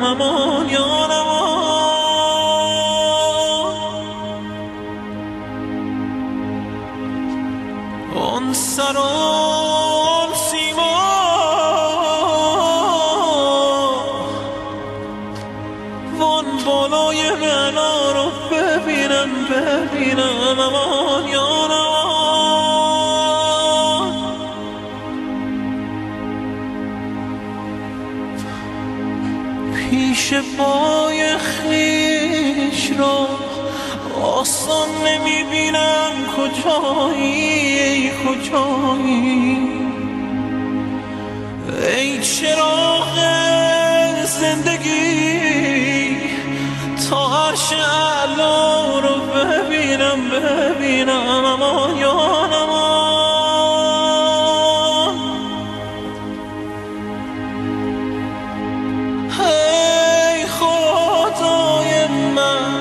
امان یا امان. آن سر آن سیما وان بالای معنا رو ببینم امان یا امان. پیش پای خویش را آسان نمیبینم کجایی ای چراغ زندگی تا عرش اعلا رو ببینم امان یا امان. ای خدای من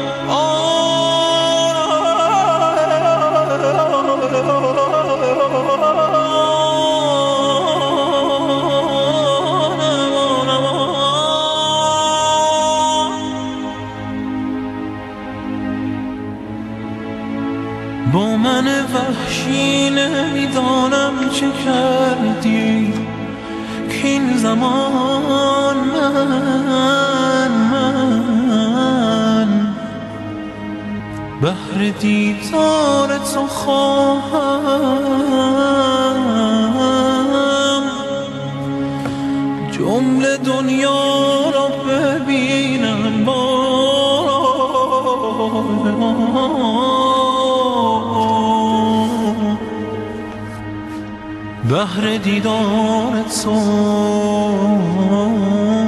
با من وحشی نمیدانم چه کردی که این زمان من بهر دیدار تو خواهم جمله دنیا را ببینم بهر دیدار تو.